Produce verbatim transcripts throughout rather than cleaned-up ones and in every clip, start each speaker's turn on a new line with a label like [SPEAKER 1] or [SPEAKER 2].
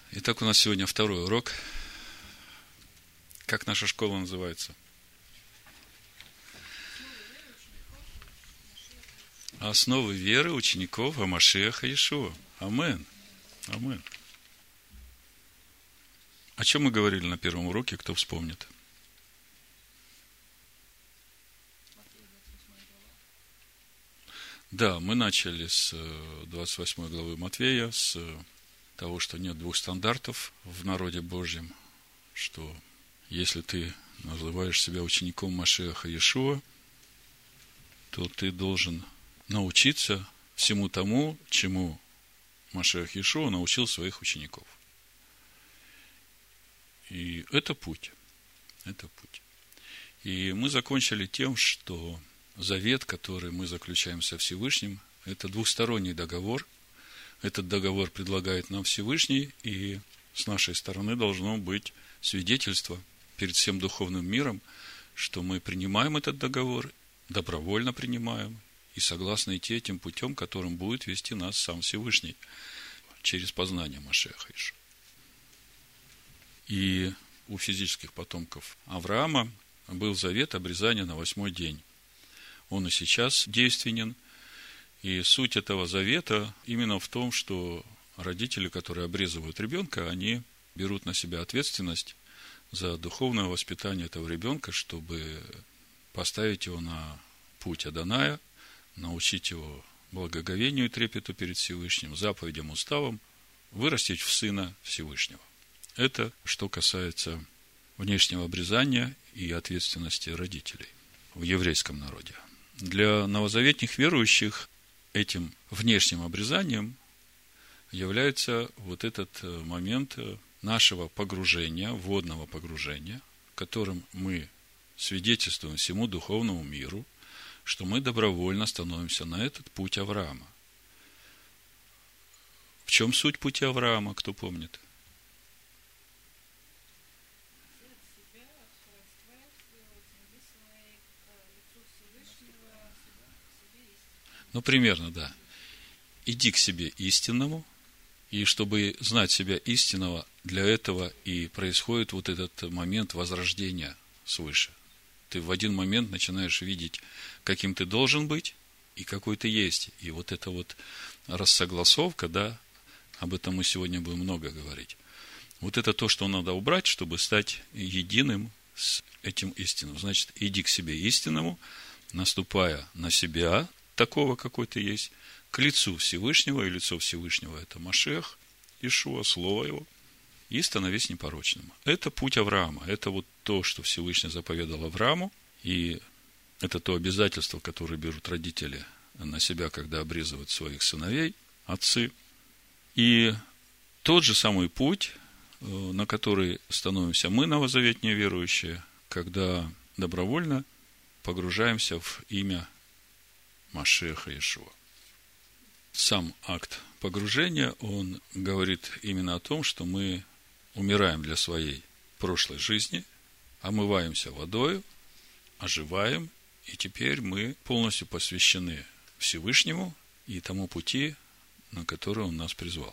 [SPEAKER 1] Итак, у нас сегодня второй урок. Как наша школа называется? Основы веры учеников Машиаха Иешуа. Амен. Амен. О чем мы говорили на первом уроке, кто вспомнит? Да, мы начали с двадцать восьмой главы Матфея, с того, что нет двух стандартов в народе Божьем, что если ты называешь себя учеником Машиаха Иешуа, то ты должен научиться всему тому, чему Машиах Иешуа научил своих учеников. И это путь. Это путь. И мы закончили тем, что завет, который мы заключаем со Всевышним, это двухсторонний договор. Этот договор предлагает нам Всевышний, и с нашей стороны должно быть свидетельство перед всем духовным миром, что мы принимаем этот договор, добровольно принимаем, и согласны идти этим путем, которым будет вести нас сам Всевышний, через познание Машиаха Иешуа. И у физических потомков Авраама был завет обрезания на восьмой день. Он и сейчас действенен. И суть этого завета именно в том, что родители, которые обрезывают ребенка, они берут на себя ответственность за духовное воспитание этого ребенка, чтобы поставить его на путь Адоная, научить его благоговению и трепету перед Всевышним, заповедям, уставам, вырастить в сына Всевышнего. Это что касается внешнего обрезания и ответственности родителей в еврейском народе. Для новозаветных верующих этим внешним обрезанием является вот этот момент нашего погружения, водного погружения, которым мы свидетельствуем всему духовному миру, что мы добровольно становимся на этот путь Авраама. В чем суть пути Авраама, кто помнит? Ну, примерно, да. Иди к себе истинному, и чтобы знать себя истинного, для этого и происходит вот этот момент возрождения свыше. Ты в один момент начинаешь видеть, каким ты должен быть и какой ты есть. И вот эта вот рассогласовка, да, об этом мы сегодня будем много говорить. Вот это то, что надо убрать, чтобы стать единым с этим истинным. Значит, иди к себе истинному, наступая на себя, такого, какой ты есть, к лицу Всевышнего, и лицо Всевышнего – это Машиах Иешуа, Слово Его, и становись непорочным. Это путь Авраама, это вот то, что Всевышний заповедал Аврааму, и это то обязательство, которое берут родители на себя, когда обрезывают своих сыновей, отцы. И тот же самый путь, на который становимся мы, новозаветные верующие, когда добровольно погружаемся в имя Машиаха Иешуа. Сам акт погружения, он говорит именно о том, что мы умираем для своей прошлой жизни, омываемся водою, оживаем, и теперь мы полностью посвящены Всевышнему и тому пути, на который Он нас призвал.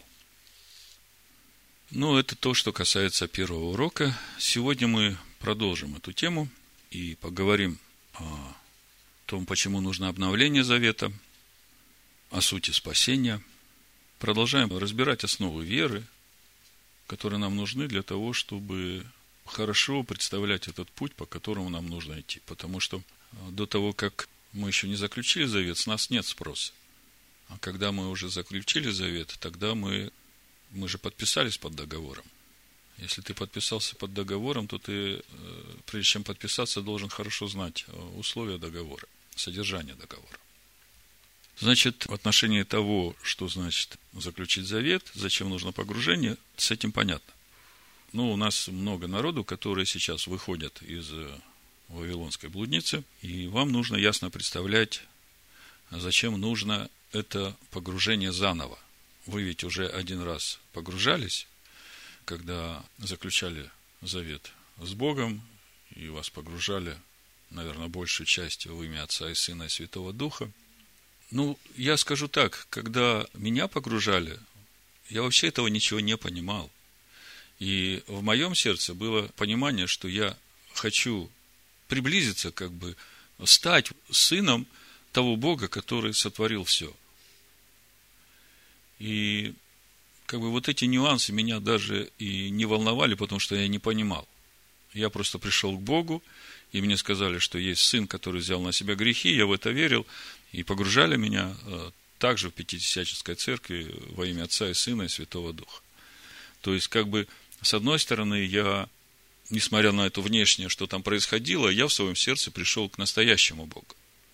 [SPEAKER 1] Ну, это то, что касается первого урока. Сегодня мы продолжим эту тему и поговорим о том, почему нужно обновление завета, о сути спасения. Продолжаем разбирать основы веры, которые нам нужны для того, чтобы хорошо представлять этот путь, по которому нам нужно идти. Потому что до того, как мы еще не заключили завет, с нас нет спроса. А когда мы уже заключили завет, тогда мы, мы же подписались под договором. Если ты подписался под договором, то ты, прежде чем подписаться, должен хорошо знать условия договора, содержание договора. Значит, в отношении того, что значит заключить завет, зачем нужно погружение, с этим понятно. Ну, у нас много народу, которые сейчас выходят из Вавилонской блудницы, и вам нужно ясно представлять, зачем нужно это погружение заново. Вы ведь уже один раз погружались, когда заключали завет с Богом, и вас погружали, наверное, большую часть в имя Отца и Сына и Святого Духа. Ну, я скажу так, когда меня погружали, я вообще этого ничего не понимал. И в моем сердце было понимание, что я хочу приблизиться, как бы стать сыном того Бога, который сотворил все. И как бы вот эти нюансы меня даже и не волновали, потому что я не понимал. Я просто пришел к Богу, и мне сказали, что есть сын, который взял на себя грехи, я в это верил, и погружали меня также в Пятидесятнической церкви во имя Отца и Сына и Святого Духа. То есть, как бы, с одной стороны, я, несмотря на это внешнее, что там происходило, я в своем сердце пришел к настоящему Богу.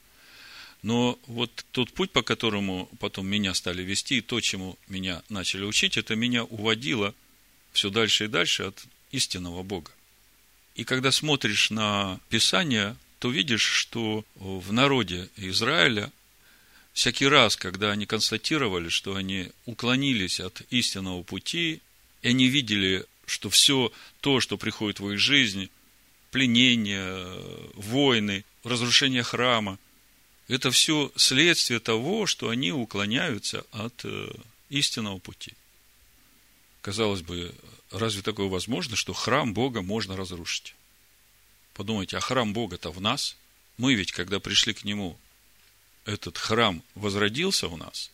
[SPEAKER 1] Но вот тот путь, по которому потом меня стали вести, и то, чему меня начали учить, это меня уводило все дальше и дальше от истинного Бога. И когда смотришь на Писание, то видишь, что в народе Израиля всякий раз, когда они констатировали, что они уклонились от истинного пути, и они видели, что все то, что приходит в их жизнь, пленение, войны, разрушение храма, это все следствие того, что они уклоняются от истинного пути. Казалось бы, разве такое возможно, что храм Бога можно разрушить? Подумайте, а храм Бога-то в нас. Мы ведь, когда пришли к Нему, этот храм возродился у нас.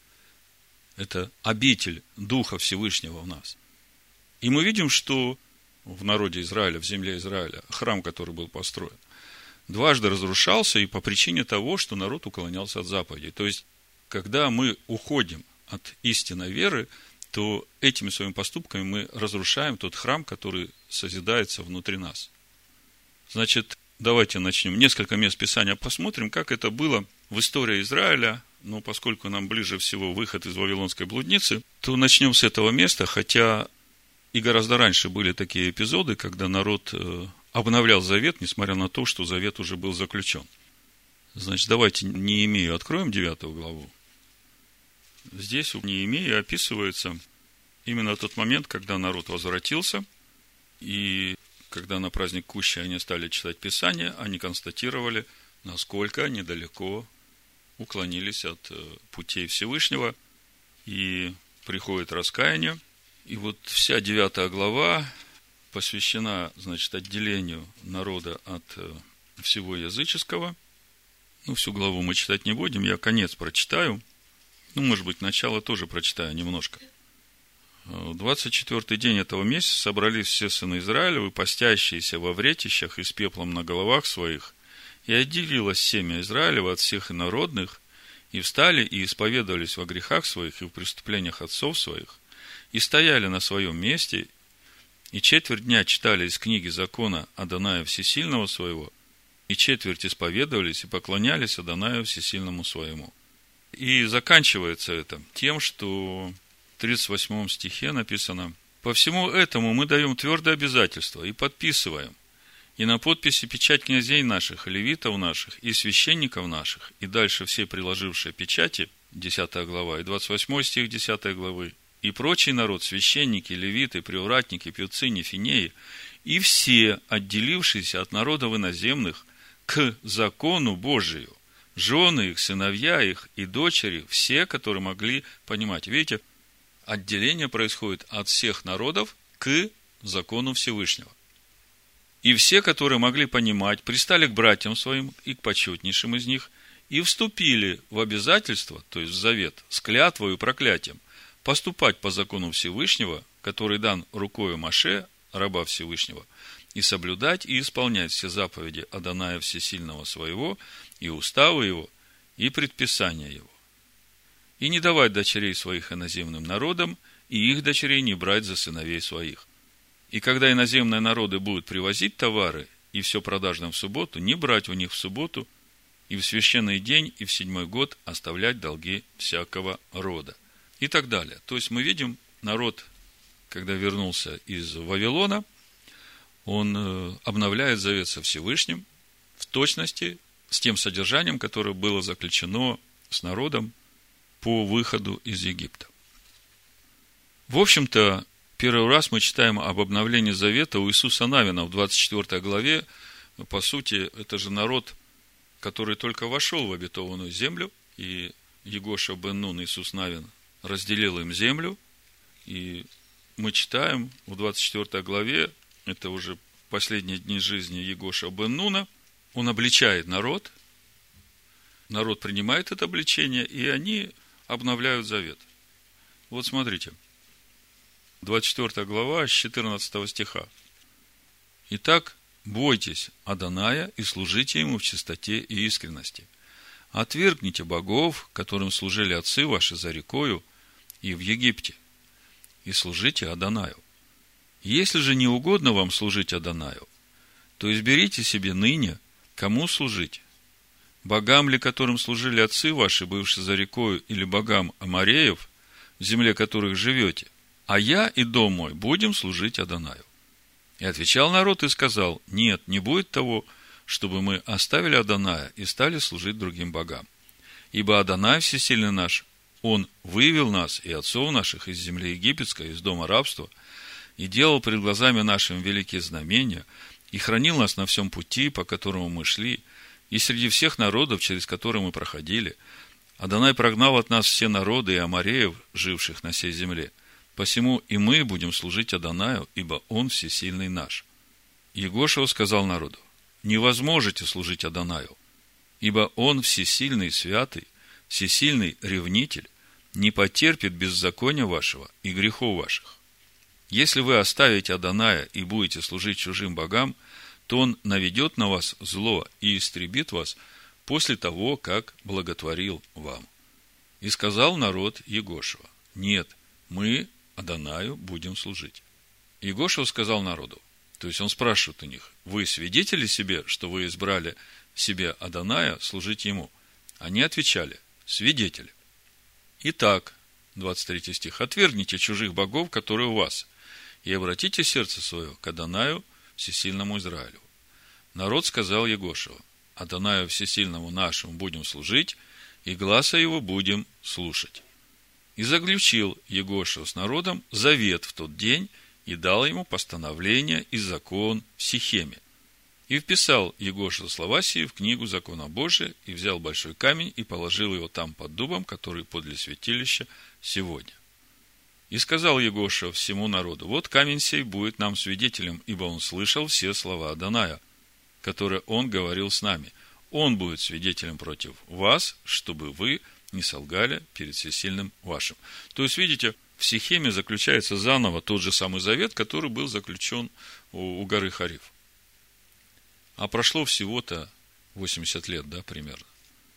[SPEAKER 1] Это обитель Духа Всевышнего в нас. И мы видим, что в народе Израиля, в земле Израиля, храм, который был построен, дважды разрушался и по причине того, что народ уклонялся от заповедей. То есть, когда мы уходим от истинной веры, то этими своими поступками мы разрушаем тот храм, который созидается внутри нас. Значит, давайте начнем. Несколько мест Писания посмотрим, как это было в истории Израиля. Но поскольку нам ближе всего выход из Вавилонской блудницы, то начнем с этого места, хотя и гораздо раньше были такие эпизоды, когда народ обновлял завет, несмотря на то, что завет уже был заключен. Значит, давайте Неемию откроем девятую главу. Здесь у Неемии описывается именно тот момент, когда народ возвратился, и когда на праздник Кущи они стали читать Писание, они констатировали, насколько они далеко уклонились от путей Всевышнего, и приходит раскаяние. И вот вся девятая глава посвящена, значит, отделению народа от всего языческого. Ну, всю главу мы читать не будем, я конец прочитаю. Ну, может быть, начало тоже прочитаю немножко. В двадцать четвёртый день этого месяца собрались все сыны Израилевы, постящиеся во вретищах и с пеплом на головах своих, и отделилось семя Израилева от всех инородных, и встали и исповедовались во грехах своих и в преступлениях отцов своих, и стояли на своем месте, и четверть дня читали из книги закона Адоная Всесильного своего, и четверть исповедовались и поклонялись Адонаю Всесильному своему. И заканчивается это тем, что в тридцать восьмом стихе написано: «По всему этому мы даем твердое обязательство и подписываем, и на подписи печать князей наших, левитов наших и священников наших», и дальше все приложившие печати, десятая глава, и двадцать восьмой стих десятой главы, «и прочий народ, священники, левиты, привратники, певцы, нефинеи, и все, отделившиеся от народов иноземных, к закону Божию, жены их, сыновья их и дочери, все, которые могли понимать». Видите, отделение происходит от всех народов к закону Всевышнего. И все, которые могли понимать, пристали к братьям своим и к почетнейшим из них, и вступили в обязательство, то есть в завет, с клятвою и проклятием, поступать по закону Всевышнего, который дан рукою Моше, раба Всевышнего, и соблюдать и исполнять все заповеди Адоная Всесильного своего, и уставы его, и предписания его. И не давать дочерей своих иноземным народам, и их дочерей не брать за сыновей своих. И когда иноземные народы будут привозить товары, и все продажным в субботу, не брать у них в субботу, и в священный день, и в седьмой год оставлять долги всякого рода. И так далее. То есть мы видим, народ, когда вернулся из Вавилона, он обновляет завет со Всевышним в точности с тем содержанием, которое было заключено с народом по выходу из Египта. В общем-то, первый раз мы читаем об обновлении завета у Иисуса Навина в двадцать четвёртой главе. По сути, это же народ, который только вошел в обетованную землю, и Егоша бен Нун, Иисус Навин, разделил им землю, и мы читаем в двадцать четвёртой главе, это уже последние дни жизни Егоша бен Нуна, он обличает народ, народ принимает это обличение, и они обновляют завет. Вот смотрите, двадцать четвёртая глава, с четырнадцатого стиха. «Итак, бойтесь Адоная и служите ему в чистоте и искренности. Отвергните богов, которым служили отцы ваши за рекою и в Египте, и служите Адонаю. Если же не угодно вам служить Адонаю, то изберите себе ныне, кому служить. Богам ли, которым служили отцы ваши, бывшие за рекою, или богам Амореев, в земле которых живете, а я и дом мой будем служить Адонаю». И отвечал народ и сказал: нет, не будет того, чтобы мы оставили Адоная и стали служить другим богам. Ибо Адонай всесильный наш, он вывел нас и отцов наших из земли египетской, из дома рабства, и делал пред глазами нашими великие знамения, и хранил нас на всем пути, по которому мы шли, и среди всех народов, через которые мы проходили. Адонай прогнал от нас все народы и амореев, живших на сей земле. Посему и мы будем служить Адонаю, ибо он всесильный наш. Егошуа сказал народу: не возможете служить Адонаю, ибо он всесильный святый, всесильный ревнитель, не потерпит беззакония вашего и грехов ваших. Если вы оставите Адоная и будете служить чужим богам, то он наведет на вас зло и истребит вас после того, как благотворил вам. И сказал народ Егошуа: нет, мы Адонаю будем служить. Егошуа сказал народу, то есть он спрашивает у них: вы свидетели себе, что вы избрали себе Адоная служить ему? Они отвечали: свидетели. Итак, двадцать третий стих: отвергните чужих богов, которые у вас, и обратите сердце свое к Адонаю, всесильному Израилю. Народ сказал Егошуа: Адонаю всесильному нашему будем служить, и гласа его будем слушать. И заключил Егошуа с народом завет в тот день, и дал ему постановление и закон в Сихеме. И вписал Егошуа слова сии в книгу закона Божия, и взял большой камень, и положил его там под дубом, который подле святилища сегодня. И сказал Егошуа всему народу: вот камень сей будет нам свидетелем, ибо он слышал все слова Адоная, которые он говорил с нами. Он будет свидетелем против вас, чтобы вы не солгали перед всесильным вашим. То есть, видите, в Сихеме заключается заново тот же самый завет, который был заключен у, у горы Хариф. А прошло всего-то восемьдесят лет, да, примерно.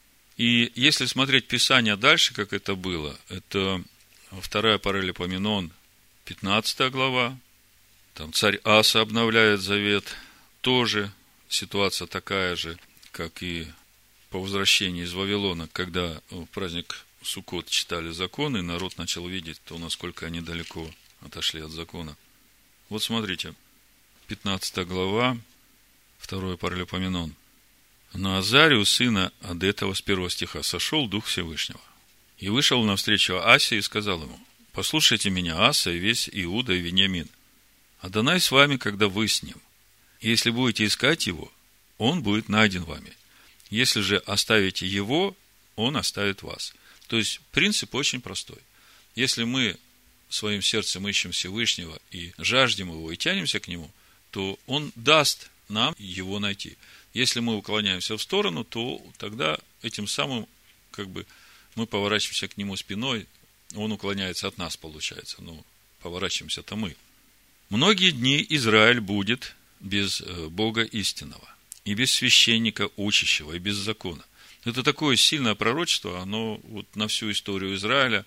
[SPEAKER 1] И если смотреть Писание дальше, как это было, это вторая Паралипоменон, пятнадцатая глава, там царь Аса обновляет завет, тоже ситуация такая же, как и по возвращении из Вавилона, когда в праздник Суккот читали законы, народ начал видеть, то насколько они далеко отошли от закона. Вот смотрите, пятнадцатая глава, второй Паралипоменон. На Азарию, сына Адетова, с первого стиха, сошел Дух Всевышнего. И вышел навстречу Асе и сказал ему: послушайте меня, Аса, и весь Иуда и Вениамин. Адонай с вами, когда вы с ним. И если будете искать его, он будет найден вами. Если же оставите его, он оставит вас. То есть, принцип очень простой. Если мы своим сердцем ищем Всевышнего и жаждем его, и тянемся к нему, то он даст нам его найти. Если мы уклоняемся в сторону, то тогда этим самым, как бы, мы поворачиваемся к нему спиной, он уклоняется от нас, получается. Но поворачиваемся-то мы. Многие дни Израиль будет без Бога истинного, и без священника учащего, и без закона. Это такое сильное пророчество, оно вот на всю историю Израиля.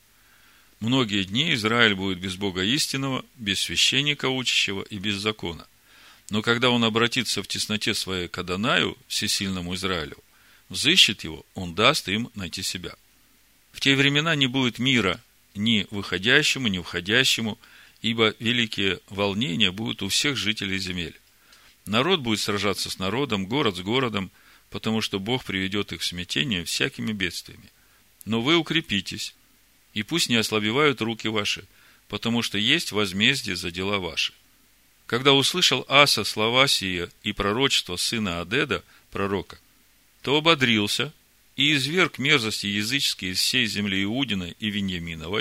[SPEAKER 1] Многие дни Израиль будет без Бога истинного, без священника учащего и без закона. Но когда он обратится в тесноте своей к Адонаю, всесильному Израилю, взыщет его, он даст им найти себя. В те времена не будет мира ни выходящему, ни входящему, ибо великие волнения будут у всех жителей земель. Народ будет сражаться с народом, город с городом, потому что Бог приведет их в смятение всякими бедствиями. Но вы укрепитесь, и пусть не ослабевают руки ваши, потому что есть возмездие за дела ваши. Когда услышал Аса слова сия и пророчество сына Адеда, пророка, то ободрился и изверг мерзости языческие из всей земли Иудиной и Вениаминовой,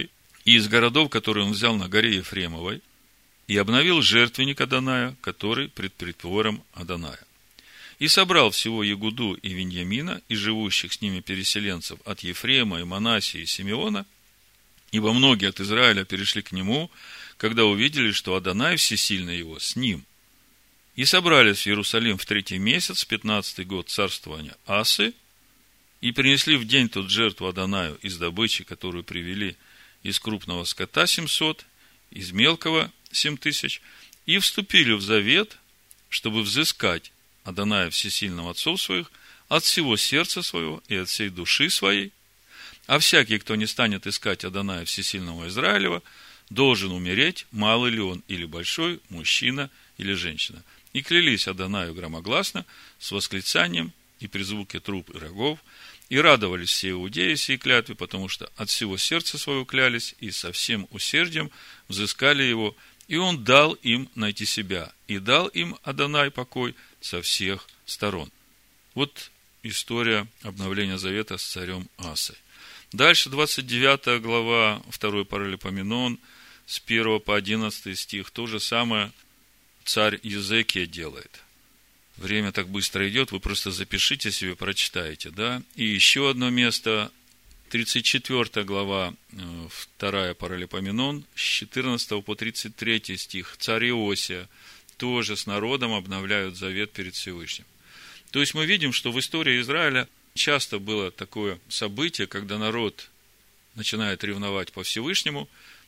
[SPEAKER 1] и из городов, которые он взял на горе Ефремовой, и обновил жертвенник Адоная, который пред притвором Адоная. И собрал всего Егуду и Виньямина, и живущих с ними переселенцев от Ефрема и Манассии и Симеона, ибо многие от Израиля перешли к нему, когда увидели, что Адонай всесильный его с ним. И собрались в Иерусалим в третий месяц, пятнадцатый год царствования Асы, и принесли в день тот жертву Адонаю из добычи, которую привели из крупного скота семьсот, из мелкого семь тысяч, и вступили в завет, чтобы взыскать Адоная всесильным отцов своих от всего сердца своего и от всей души своей, а всякий, кто не станет искать Адоная всесильного Израилева, должен умереть, малый ли он или большой, мужчина или женщина. И клялись Адонаю громогласно, с восклицанием и при звуке труб и рогов, и радовались все иудеи сей клятве, потому что от всего сердца своего клялись, и со всем усердием взыскали его, и он дал им найти себя, и дал им Адонай покой со всех сторон. Вот история обновления завета с царем Асой. Дальше двадцать девятая глава, второй Паралипоменон, с первого по одиннадцатый стих. То же самое царь Езекия делает. Время так быстро идет, вы просто запишите себе, прочитаете, да? И еще одно место, тридцать четвёртая глава, вторая Паралипоменон, с четырнадцатого по тридцать третий стих. Царь Иосия тоже с народом обновляют завет перед Всевышним. То есть мы видим, что в истории Израиля часто было такое событие, когда народ начинает ревновать по Всевышнему,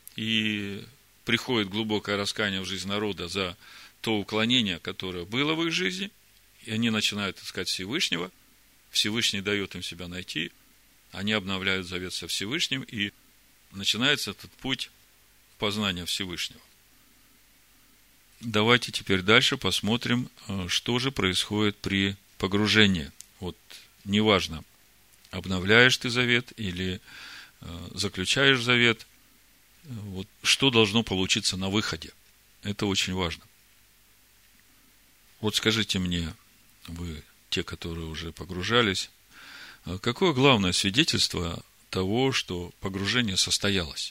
[SPEAKER 1] и приходит глубокое раскаяние в жизнь народа за то уклонение, которое было в их жизни, и они начинают искать Всевышнего, Всевышний дает им себя найти, они обновляют завет со Всевышним, и начинается этот путь познания Всевышнего. Давайте теперь дальше посмотрим, что же происходит при погружении. Вот неважно, обновляешь ты завет или заключаешь завет, вот что должно получиться на выходе. Это очень важно. Вот скажите мне, вы, те, которые уже погружались, какое главное свидетельство того, что погружение состоялось?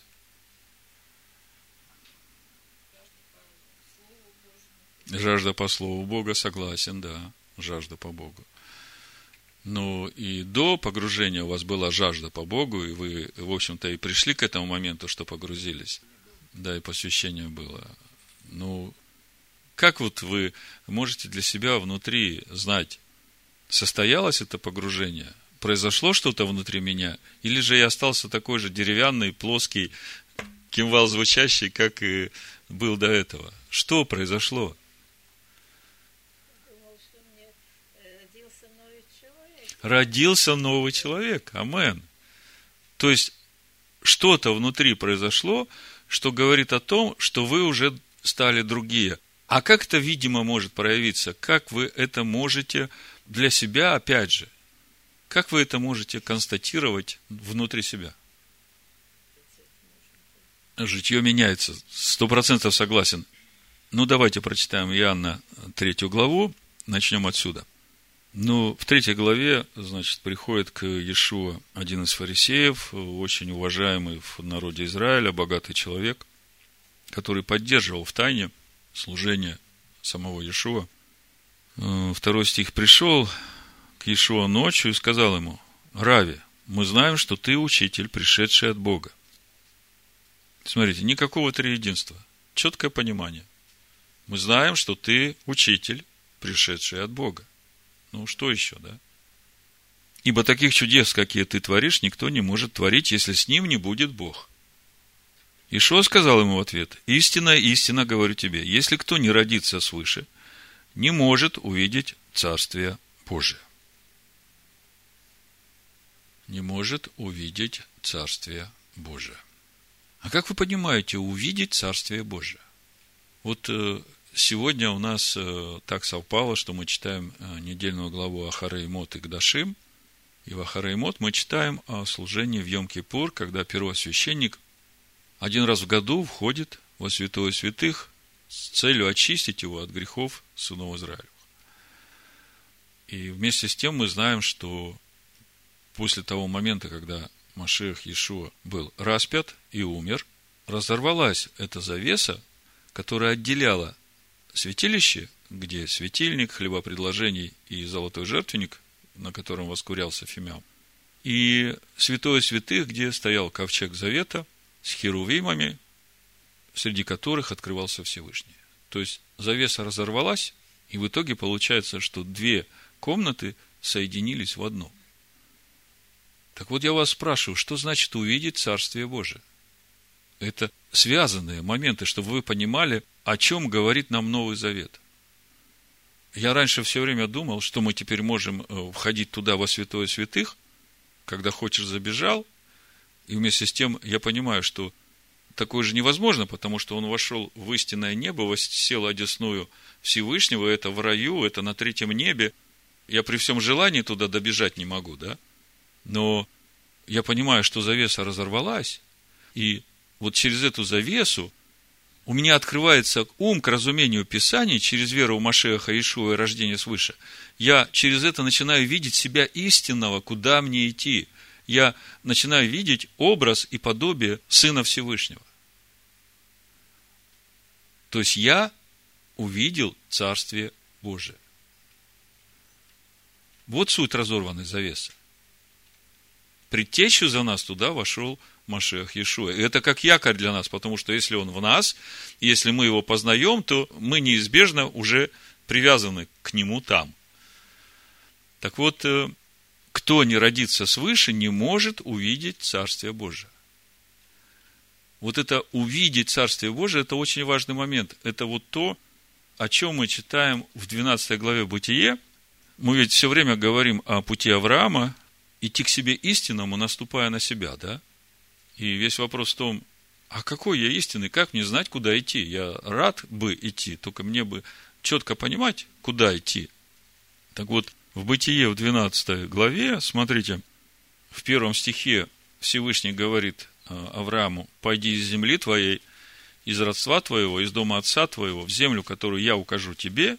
[SPEAKER 1] Жажда по слову Бога, согласен, да, жажда по Богу. Но и до погружения у вас была жажда по Богу, и вы, в общем-то, и пришли к этому моменту, что погрузились. Да, и посвящение было. Ну, как вот вы можете для себя внутри знать, состоялось это погружение, произошло что-то внутри меня, или же я остался такой же деревянный, плоский, кимвал звучащий, как и был до этого? Что произошло? Родился новый человек. Амен. То есть, что-то внутри произошло, что говорит о том, что вы уже стали другие. А как это, видимо, может проявиться? Как вы это можете для себя, опять же, как вы это можете констатировать внутри себя? Житье меняется. Сто процентов согласен. Ну, давайте прочитаем Иоанна третью главу. Начнем отсюда. Ну, в третьей главе, значит, приходит к Иешуа один из фарисеев, очень уважаемый в народе Израиля, богатый человек, который поддерживал в тайне служение самого Иешуа. Второй стих. Пришел к Иешуа ночью и сказал ему: Рави, мы знаем, что ты учитель, пришедший от Бога. Смотрите, никакого триединства, четкое понимание. Мы знаем, что ты учитель, пришедший от Бога. Ну, что еще, да? Ибо таких чудес, какие ты творишь, никто не может творить, если с ним не будет Бог. Иешуа сказал ему в ответ: истинно, истинно говорю тебе, если кто не родится свыше, не может увидеть Царствие Божие. Не может увидеть Царствие Божие. А как вы понимаете, увидеть Царствие Божие? Вот сегодня у нас так совпало, что мы читаем недельную главу Ахарей Мот и Кдашим, и в Ахарей Мот мы читаем о служении в Йом-Кипур, когда первосвященник один раз в году входит во святое святых с целью очистить его от грехов сынов Израилевых. И вместе с тем мы знаем, что после того момента, когда Машиах Иешуа был распят и умер, разорвалась эта завеса, которая отделяла святилище, где светильник, хлебопредложений и золотой жертвенник, на котором воскурялся фимиам, и святое святых, где стоял ковчег завета с херувимами, среди которых открывался Всевышний. То есть завеса разорвалась, и в итоге получается, что две комнаты соединились в одну. Так вот, я вас спрашиваю, что значит увидеть Царствие Божие? Это связанные моменты, чтобы вы понимали, о чем говорит нам Новый Завет. Я раньше все время думал, что мы теперь можем входить туда во святое святых, когда хочешь забежал, и вместе с тем я понимаю, что такое же невозможно, потому что он вошел в истинное небо, воссел одесную Всевышнего, это в раю, это на третьем небе. Я при всем желании туда добежать не могу, да? Но я понимаю, что завеса разорвалась, и вот через эту завесу у меня открывается ум к разумению Писаний через веру в Машиаха Иешуа и рождение свыше. Я через это начинаю видеть себя истинного, куда мне идти. Я начинаю видеть образ и подобие Сына Всевышнего. То есть я увидел Царствие Божие. Вот суть разорванной завесы. Предтечью за нас туда вошел Машиах Иешуа. И это как якорь для нас, потому что если он в нас, если мы его познаем, то мы неизбежно уже привязаны к нему там. Так вот, кто не родится свыше, не может увидеть Царствие Божие. Вот это увидеть Царствие Божие, это очень важный момент. Это вот то, о чем мы читаем в двенадцатой главе Бытие. Мы ведь все время говорим о пути Авраама, идти к себе истинному, наступая на себя, да? И весь вопрос в том, а какой я истинный, как мне знать, куда идти? Я рад бы идти, только мне бы четко понимать, куда идти. Так вот, в Бытие, в двенадцатой главе, смотрите, в первом стихе Всевышний говорит Аврааму: «Пойди из земли твоей, из родства твоего, из дома отца твоего, в землю, которую я укажу тебе».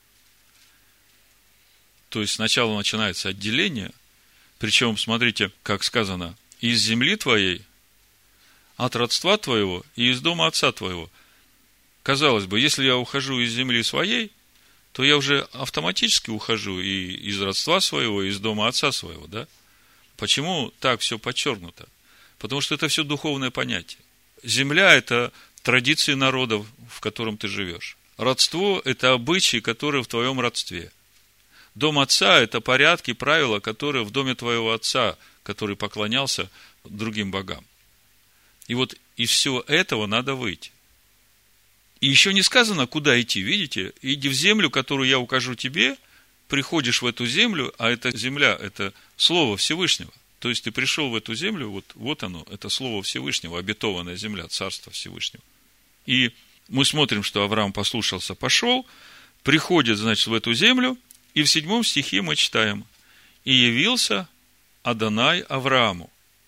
[SPEAKER 1] То есть, сначала начинается отделение, причем, смотрите, как сказано, из земли твоей, от родства твоего и из дома отца твоего. Казалось бы, если я ухожу из земли своей, то я уже автоматически ухожу и из родства своего, и из дома отца своего, да? Почему так все подчеркнуто? Потому что это все духовное понятие. Земля – это традиции народов, в котором ты живешь. Родство – это обычаи, которые в твоем родстве. Дом отца – это порядки, правила, которые в доме твоего отца, который поклонялся другим богам. И вот из всего этого надо выйти. И еще не сказано, куда идти, видите? Иди в землю, которую я укажу тебе, приходишь в эту землю, а эта земля – это Слово Всевышнего. То есть ты пришел в эту землю, вот, вот оно, это Слово Всевышнего, обетованная земля, Царство Всевышнего. И мы смотрим, что Авраам послушался, пошел, приходит, значит, в эту землю, и в седьмом стихе мы читаем: «И явился Адонай Аврааму,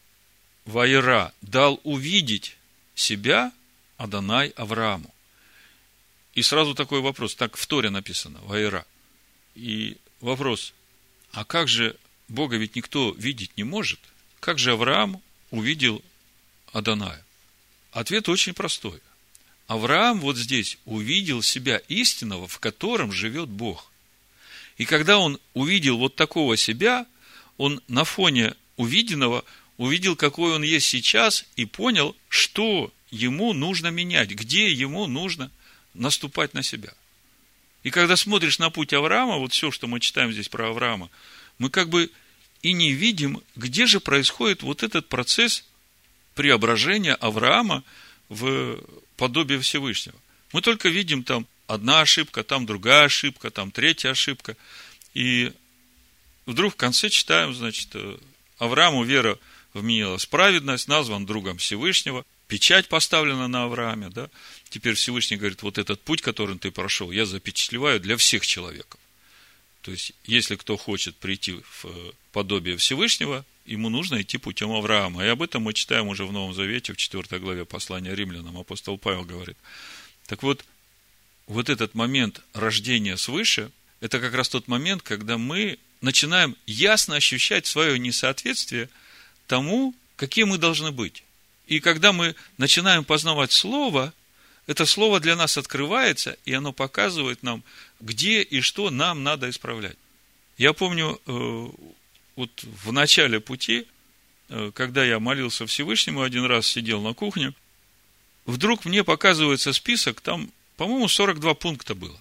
[SPEAKER 1] Ваира, дал увидеть себя Адонай Аврааму». И сразу такой вопрос, так в Торе написано, Ваира. И вопрос, а как же Бога ведь никто видеть не может? Как же Авраам увидел Адоная? Ответ очень простой. Авраам вот здесь увидел себя истинного, в котором живет Бог. И когда он увидел вот такого себя, он на фоне увиденного увидел, какой он есть сейчас, и понял, что ему нужно менять, где ему нужно наступать на себя. И когда смотришь на путь Авраама, вот все, что мы читаем здесь про Авраама, мы как бы и не видим, где же происходит вот этот процесс преображения Авраама в подобие Всевышнего. Мы только видим там одна ошибка, там другая ошибка, там третья ошибка. И вдруг в конце читаем, значит, Аврааму вера вменилась праведность, назван другом Всевышнего, печать поставлена на Аврааме, да. Теперь Всевышний говорит, вот этот путь, который ты прошел, я запечатлеваю для всех человеков. То есть, если кто хочет прийти в подобие Всевышнего, ему нужно идти путем Авраама. И об этом мы читаем уже в Новом Завете, в четвёртой главе послания Римлянам. Апостол Павел говорит. Так вот, вот этот момент рождения свыше, это как раз тот момент, когда мы начинаем ясно ощущать свое несоответствие тому, какие мы должны быть. И когда мы начинаем познавать Слово, это Слово для нас открывается, и оно показывает нам, где и что нам надо исправлять. Я помню, вот в начале пути, когда я молился Всевышнему, один раз сидел на кухне, вдруг мне показывается список, там, по-моему, сорок два пункта было.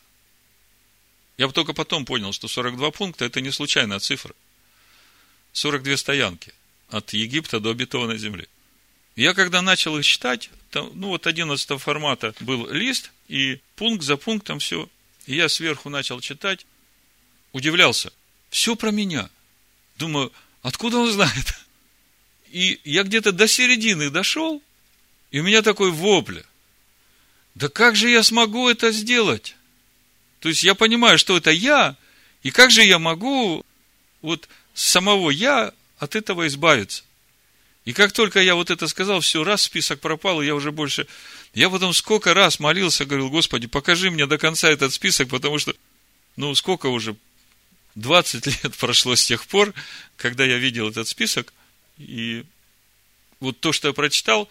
[SPEAKER 1] Я только потом понял, что сорок два пункта – это не случайная цифра. сорок две стоянки от Египта до обетованной земли. Я когда начал их читать, там, ну вот одиннадцатого формата был лист, и пункт за пунктом все. И я сверху начал читать, удивлялся. Все про меня. Думаю, откуда он знает? И я где-то до середины дошел, и у меня такой вопль. Да как же я смогу это сделать? То есть я понимаю, что это я, и как же я могу вот самого я от этого избавиться? И как только я вот это сказал, все, раз список пропал, и я уже больше... Я потом сколько раз молился, говорил, Господи, покажи мне до конца этот список, потому что, ну, сколько уже, двадцать лет прошло с тех пор, когда я видел этот список, и вот то, что я прочитал,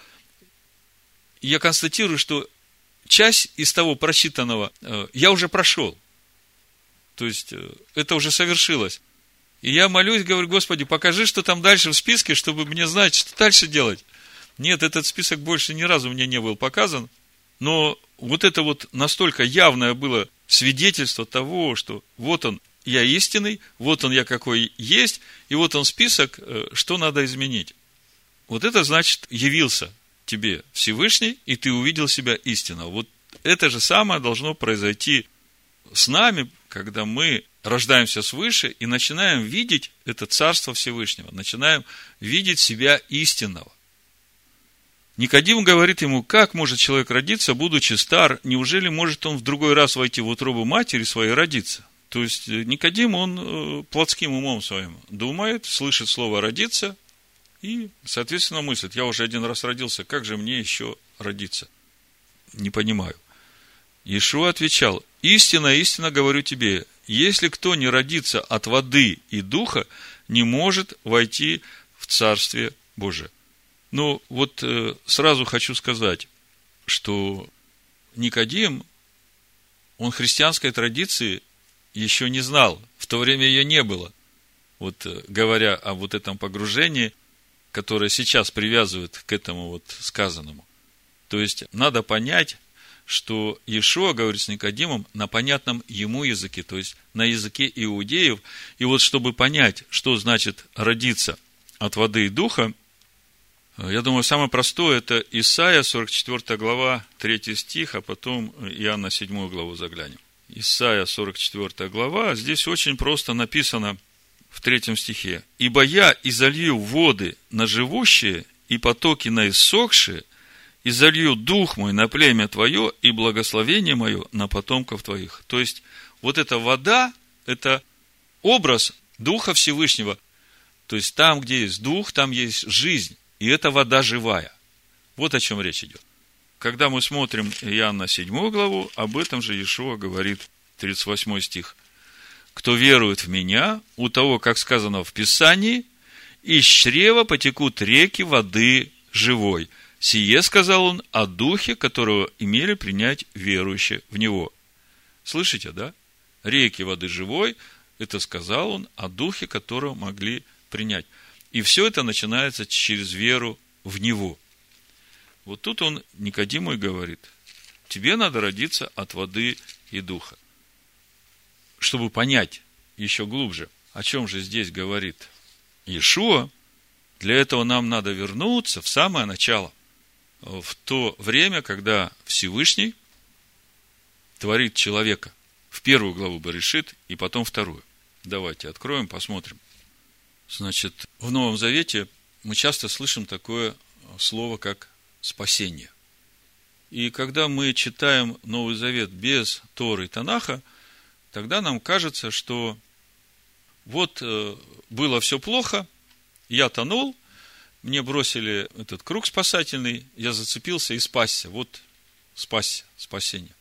[SPEAKER 1] я констатирую, что часть из того прочитанного я уже прошел. То есть, это уже совершилось. И я молюсь, говорю, Господи, покажи, что там дальше в списке, чтобы мне знать, что дальше делать. Нет, этот список больше ни разу мне не был показан. Но вот это вот настолько явное было свидетельство того, что вот он, я истинный, вот он, я какой есть, и вот он список, что надо изменить. Вот это значит, явился тебе Всевышний, и ты увидел себя истинно. Вот это же самое должно произойти с нами, когда мы рождаемся свыше и начинаем видеть это Царство Всевышнего, начинаем видеть себя истинного. Никодим говорит ему, как может человек родиться, будучи стар, неужели может он в другой раз войти в утробу матери своей и родиться? То есть, Никодим, он плотским умом своим думает, слышит слово «родиться» и, соответственно, мыслит, я уже один раз родился, как же мне еще родиться? Не понимаю. Иешуа отвечал, истинно, истинно говорю тебе, если кто не родится от воды и духа, не может войти в Царствие Божие. Ну, вот э, сразу хочу сказать, что Никодим, он христианской традиции еще не знал, в то время ее не было. Вот э, говоря о вот этом погружении, которое сейчас привязывают к этому вот сказанному. То есть, надо понять, что Иешуа говорит с Никодимом на понятном ему языке, то есть на языке иудеев. И вот чтобы понять, что значит родиться от воды и духа, я думаю, самое простое это Исайя, сорок четвёртая глава, третий стих, а потом Иоанна седьмую главу заглянем. Исайя, сорок четвёртая глава, здесь очень просто написано в третьем стихе. «Ибо я изолью воды на живущие и потоки на иссохшие, и залью дух мой на племя твое, и благословение мое на потомков твоих». То есть, вот эта вода, это образ Духа Всевышнего. То есть, там, где есть Дух, там есть жизнь. И эта вода живая. Вот о чем речь идет. Когда мы смотрим Иоанна седьмую главу, об этом же Иешуа говорит, тридцать восьмой стих. «Кто верует в меня, у того, как сказано в Писании, из чрева потекут реки воды живой. Сие, сказал он, о духе, которого имели принять верующие в него». Слышите, да? Реки воды живой, это сказал он о духе, которого могли принять. И все это начинается через веру в него. Вот тут он Никодиму и говорит, тебе надо родиться от воды и духа. Чтобы понять еще глубже, о чем же здесь говорит Иешуа, для этого нам надо вернуться в самое начало. В то время, когда Всевышний творит человека. В первую главу Берешит и потом вторую. Давайте откроем, посмотрим. Значит, в Новом Завете мы часто слышим такое слово, как спасение. И когда мы читаем Новый Завет без Торы и Танаха, тогда нам кажется, что вот было все плохо, я тонул, мне бросили этот круг спасательный, я зацепился и спасся. Вот спасся, спасение.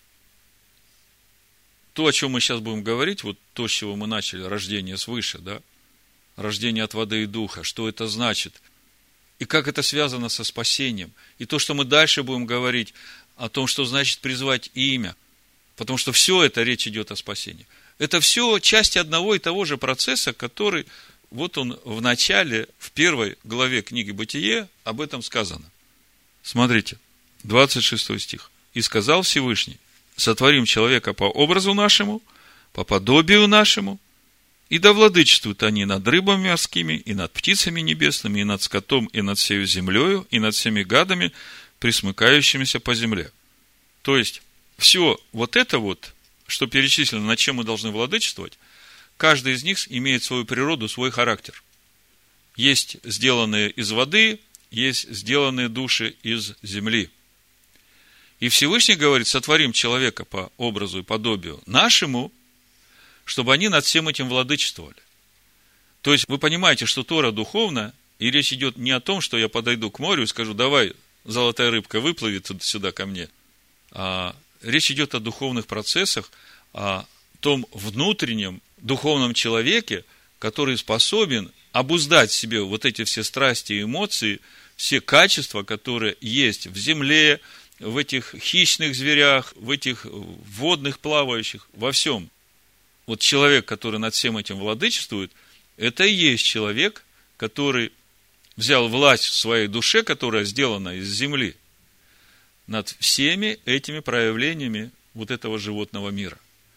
[SPEAKER 1] То, о чем мы сейчас будем говорить, вот то, с чего мы начали, рождение свыше, да, рождение от воды и духа, что это значит? и как это связано со спасением. И то, что мы дальше будем говорить о том, что значит призвать имя, потому что все это речь идет о спасении. Это все части одного и того же процесса, который, вот он в начале, в первой главе книги Бытие, об этом сказано. Смотрите, двадцать шестой стих. «И сказал Всевышний: сотворим человека по образу нашему, по подобию нашему, и да владычествуют они над рыбами морскими, и над птицами небесными, и над скотом, и над всею землею, и над всеми гадами, присмыкающимися по земле». То есть, все вот это вот, что перечислено, над чем мы должны владычествовать, каждый из них имеет свою природу, свой характер. Есть сделанные из воды, есть сделанные души из земли. И Всевышний говорит: сотворим человека по образу и подобию нашему, чтобы они над всем этим владычествовали. То есть, вы понимаете, что Тора духовна, и речь идет не о том, что я подойду к морю и скажу: давай, золотая рыбка, выплыви сюда ко мне. А речь идет о духовных процессах, о том внутреннем духовном человеке, который способен обуздать в себе вот эти все страсти и эмоции, все качества, которые есть в земле, в этих хищных зверях, в этих водных плавающих, во всем. Вот человек, который над всем этим владычествует, это и есть человек, который взял власть в своей душе, которая сделана из земли, над всеми этими проявлениями вот этого животного мира.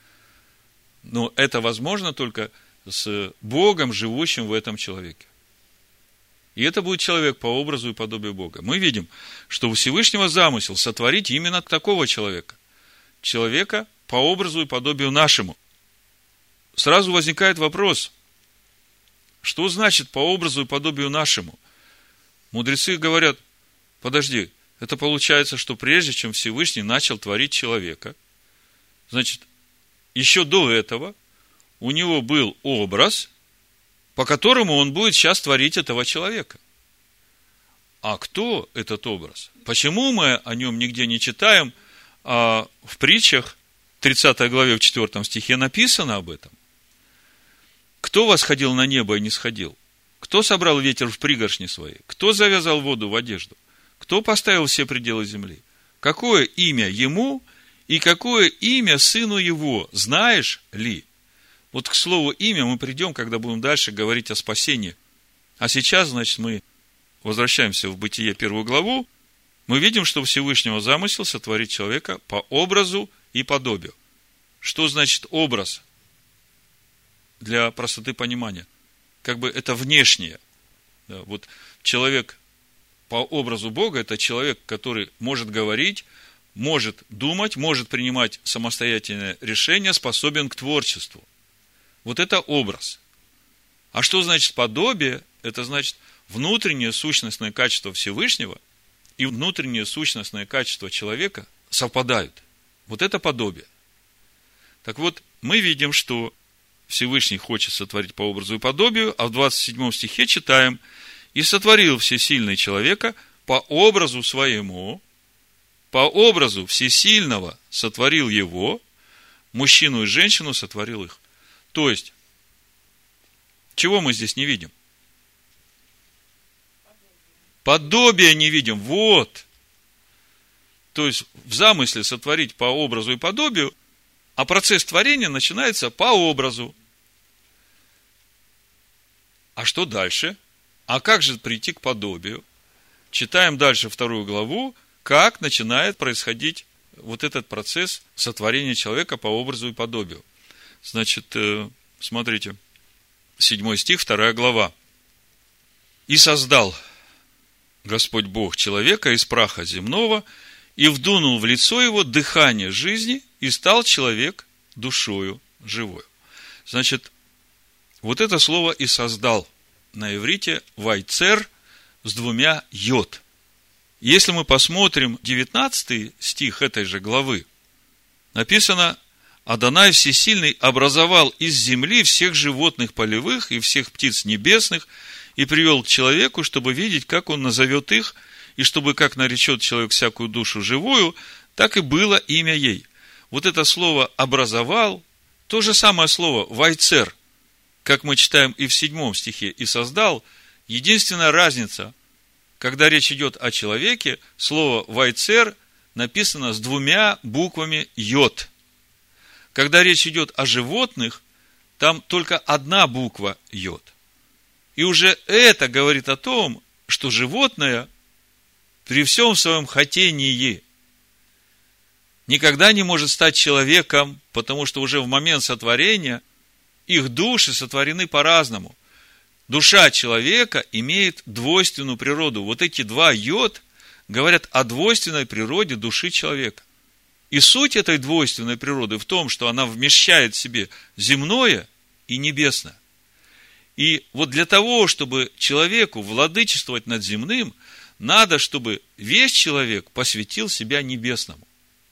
[SPEAKER 1] Но это возможно только с Богом, живущим в этом человеке. И это будет человек по образу и подобию Бога. Мы видим, что у Всевышнего замысел сотворить именно такого человека. Человека по образу и подобию нашему. Сразу возникает вопрос: что значит по образу и подобию нашему? Мудрецы говорят: подожди, это получается, что прежде чем Всевышний начал творить человека, значит, еще до этого у него был образ, по которому он будет сейчас творить этого человека. А кто этот образ? Почему мы о нем нигде не читаем, а в притчах, тридцатой главе, в четвёртом стихе написано об этом? Кто восходил на небо и не сходил? Кто собрал ветер в пригоршни свои? Кто завязал воду в одежду? Кто поставил все пределы земли? Какое имя ему и какое имя сыну его? Знаешь ли? Вот к слову имя мы придем, когда будем дальше говорить о спасении. А сейчас, значит, мы возвращаемся в Бытие первую главу. Мы видим, что Всевышнего замысел сотворить человека по образу и подобию. Что значит образ? Для простоты понимания. Как бы это внешнее. Да, вот человек по образу Бога — это человек, который может говорить, может думать, может принимать самостоятельные решения, способен к творчеству. Вот это образ. А что значит подобие? Это значит внутреннее сущностное качество Всевышнего и внутреннее сущностное качество человека совпадают. Вот это подобие. Так вот, мы видим, что Всевышний хочет сотворить по образу и подобию, а в двадцать седьмом стихе читаем: «И сотворил всесильный человека по образу своему, по образу всесильного сотворил его, мужчину и женщину сотворил их». То есть, чего мы здесь не видим? Подобия не видим. Вот. То есть, в замысле сотворить по образу и подобию, а процесс творения начинается по образу. А что дальше? А как же прийти к подобию? Читаем дальше вторую главу, как начинает происходить вот этот процесс сотворения человека по образу и подобию. Значит, смотрите, седьмой стих, вторая глава. «И создал Господь Бог человека из праха земного, и вдунул в лицо его дыхание жизни, и стал человек душою живою». Значит, вот это слово «и создал» на иврите «вайцер» с двумя «йод». Если мы посмотрим девятнадцатый стих этой же главы, написано: «Адонай Всесильный образовал из земли всех животных полевых и всех птиц небесных и привел к человеку, чтобы видеть, как он назовет их, и чтобы, как наречет человек всякую душу живую, так и было имя ей». Вот это слово «образовал», то же самое слово «вайцер», как мы читаем и в седьмом стихе, «и создал». Единственная разница, когда речь идет о человеке, слово «вайцер» написано с двумя буквами «йод». Когда речь идет о животных, там только одна буква «йод». И уже это говорит о том, что животное при всем своем хотении никогда не может стать человеком, потому что уже в момент сотворения их души сотворены по-разному. Душа человека имеет двойственную природу. Вот эти два йод говорят о двойственной природе души человека. И суть этой двойственной природы в том, что она вмещает в себе земное и небесное. И вот для того, чтобы человеку владычествовать над земным, надо, чтобы весь человек посвятил себя небесному.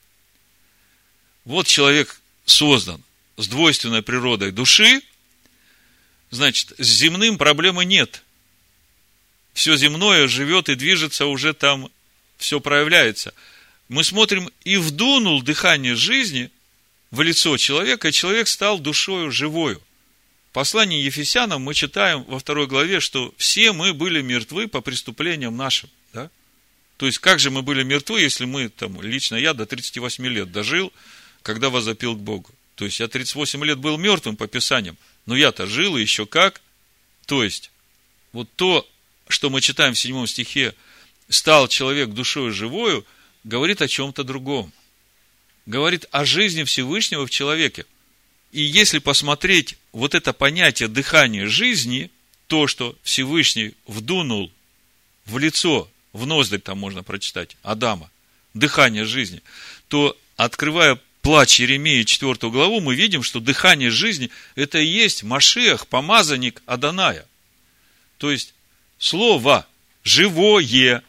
[SPEAKER 1] Вот человек создан с двойственной природой души, значит, с земным проблемы нет. Все земное живет и движется, уже там все проявляется. Мы смотрим, и вдунул дыхание жизни в лицо человека, и человек стал душою живою. В послании Ефесянам мы читаем во второй главе, что все мы были мертвы по преступлениям нашим. Да? То есть, как же мы были мертвы, если мы, там, лично я до тридцати восьми лет дожил, когда возопил к Богу. То есть, я тридцать восемь лет был мертвым по Писаниям, но я-то жил, и еще как. То есть, вот то, что мы читаем в седьмом стихе, стал человек душою живою, говорит о чем-то другом. Говорит о жизни Всевышнего в человеке. И если посмотреть вот это понятие дыхания жизни, то, что Всевышний вдунул в лицо, в ноздри там можно прочитать, Адама, дыхание жизни, то, открывая плач Иеремии четвёртую главу, мы видим, что дыхание жизни – это и есть Машиах, помазанник Адоная. То есть, слово живое.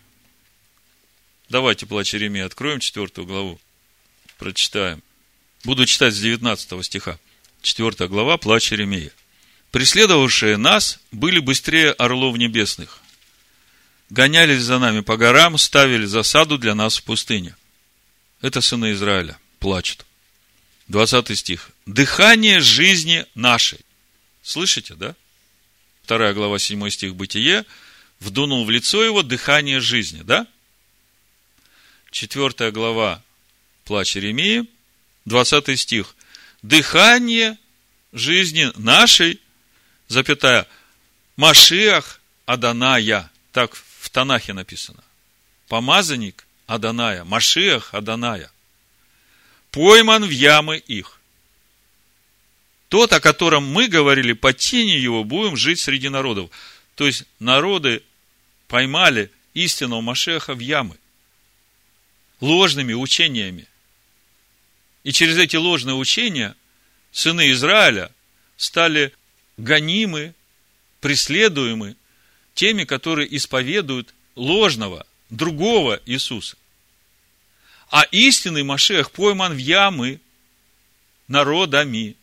[SPEAKER 1] Давайте плач Иеремии откроем четвёртую главу, прочитаем. Буду читать с девятнадцатого стиха. четвёртая глава, плач Иеремии. «Преследовавшие нас были быстрее орлов небесных, гонялись за нами по горам, ставили засаду для нас в пустыне». Это сыны Израиля плачут. двадцатый стих. «Дыхание жизни нашей». Слышите, да? Вторая глава, седьмой стих, Бытие. «Вдунул в лицо его дыхание жизни», да? Четвертая глава, плач Иеремии, двадцатый стих. «Дыхание жизни нашей, запятая, Машиах Адоная». Так в Танахе написано. Помазанник Адоная, Машиах Адоная. «Пойман в ямы их». Тот, о котором мы говорили, под тенью его будем жить среди народов. То есть, народы поймали истинного Машиаха в ямы. Ложными учениями. И через эти ложные учения сыны Израиля стали гонимы, преследуемы теми, которые исповедуют ложного, другого Иисуса. А истинный Машиах пойман в ямы народами.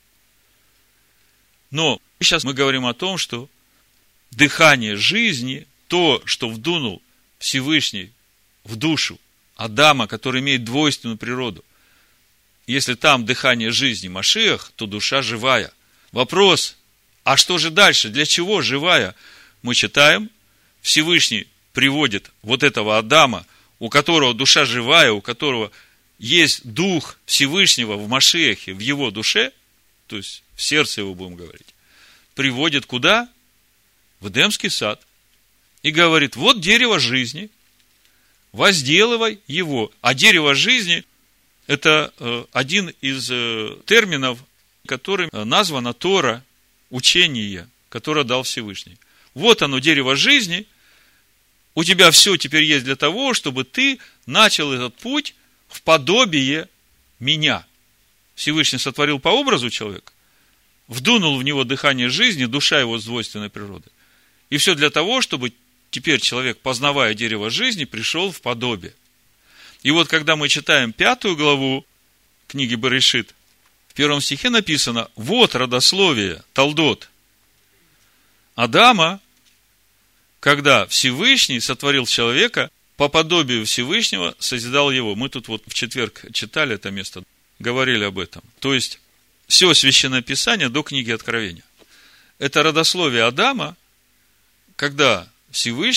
[SPEAKER 1] Но сейчас мы говорим о том, что дыхание жизни, то, что вдунул Всевышний в душу Адама, который имеет двойственную природу, если там дыхание жизни Машиах, то душа живая. Вопрос, а что же дальше? Для чего живая? Мы читаем, Всевышний приводит вот этого Адама, у которого душа живая, у которого есть Дух Всевышнего в Машиахе, в его душе, то есть в сердце его будем говорить, приводит куда? В Эдемский сад. И говорит, вот дерево жизни, возделывай его. А дерево жизни – это один из терминов, которым названа Тора, учение, которое дал Всевышний. Вот оно, дерево жизни. У тебя все теперь есть для того, чтобы ты начал этот путь в подобие меня. Всевышний сотворил по образу человека, вдунул в него дыхание жизни, душа его с двойственной природой. И все для того, чтобы теперь человек, познавая дерево жизни, пришел в подобие. И вот, когда мы читаем пятую главу книги Берешит, в первом стихе написано, вот родословие, Толдот, Адама, когда Всевышний сотворил человека, по подобию Всевышнего созидал его. Мы тут вот в четверг читали это место, говорили об этом. То есть, все Священное Писание до книги Откровения. Это родословие Адама, когда Всевышний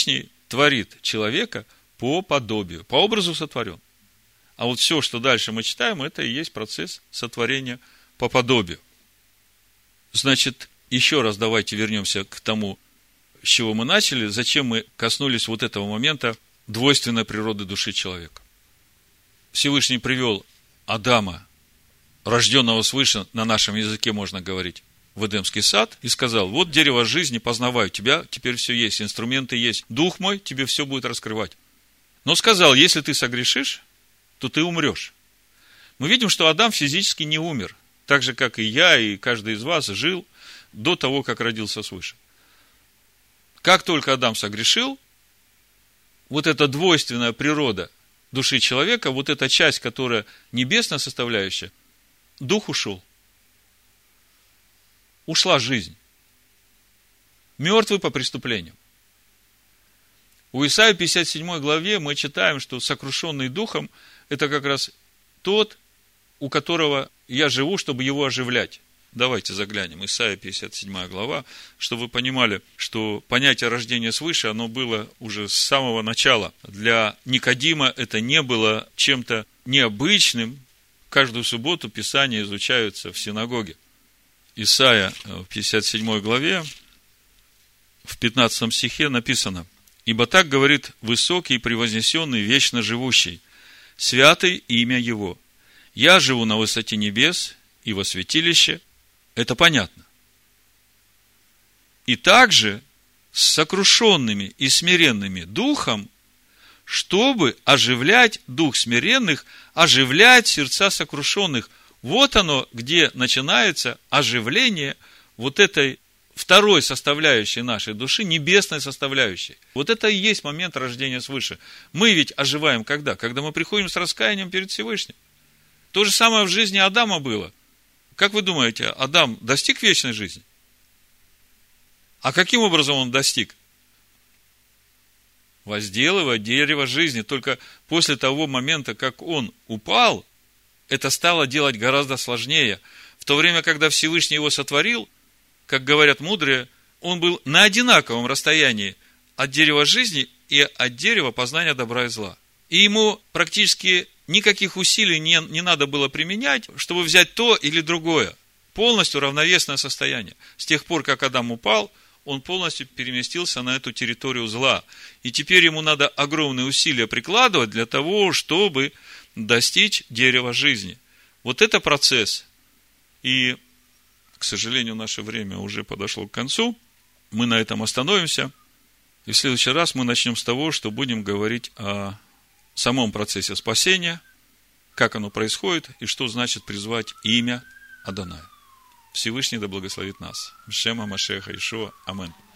[SPEAKER 1] творит человека по подобию, по образу сотворен. А вот все, что дальше мы читаем, это и есть процесс сотворения по подобию. Значит, еще раз давайте вернемся к тому, с чего мы начали, зачем мы коснулись вот этого момента двойственной природы души человека. Всевышний привел Адама, рожденного свыше, на нашем языке можно говорить, в Эдемский сад, и сказал: вот дерево жизни, познаваю тебя, теперь все есть, инструменты есть, дух мой тебе все будет раскрывать. Но сказал: если ты согрешишь, то ты умрешь. Мы видим, что Адам физически не умер, так же, как и я, и каждый из вас жил до того, как родился свыше. Как только Адам согрешил, вот эта двойственная природа души человека, вот эта часть, которая небесная составляющая, дух ушел. Ушла жизнь. Мертвый по преступлениям. У Исаии пятьдесят седьмой главе мы читаем, что сокрушенный духом – это как раз тот, у которого я живу, чтобы его оживлять. Давайте заглянем. Исаия пятьдесят седьмая глава, чтобы вы понимали, что понятие рождения свыше, оно было уже с самого начала. Для Никодима это не было чем-то необычным. Каждую субботу Писания изучаются в синагоге. Исаия в пятьдесят седьмой главе, в пятнадцатом стихе написано: «Ибо так говорит высокий, превознесенный, вечно живущий, святый имя Его. Я живу на высоте небес и во святилище». Это понятно. И также с сокрушенными и смиренными духом, чтобы оживлять дух смиренных, оживлять сердца сокрушенных. Вот оно, где начинается оживление вот этой второй составляющей нашей души, небесной составляющей. Вот это и есть момент рождения свыше. Мы ведь оживаем когда? Когда мы приходим с раскаянием перед Всевышним. То же самое в жизни Адама было. Как вы думаете, Адам достиг вечной жизни? А каким образом он достиг? Возделывая дерево жизни. Только после того момента, как он упал, это стало делать гораздо сложнее. В то время, когда Всевышний его сотворил, как говорят мудрые, он был на одинаковом расстоянии от дерева жизни и от дерева познания добра и зла. И ему практически никаких усилий не, не надо было применять, чтобы взять то или другое. Полностью равновесное состояние. С тех пор, как Адам упал, он полностью переместился на эту территорию зла. И теперь ему надо огромные усилия прикладывать для того, чтобы достичь дерева жизни. Вот это процесс. И, к сожалению, наше время уже подошло к концу. Мы на этом остановимся. И в следующий раз мы начнем с того, что будем говорить о самом процессе спасения, как оно происходит и что значит призвать имя Адоная. Всевышний да благословит нас. Шема Машеха Ишуа. Амин.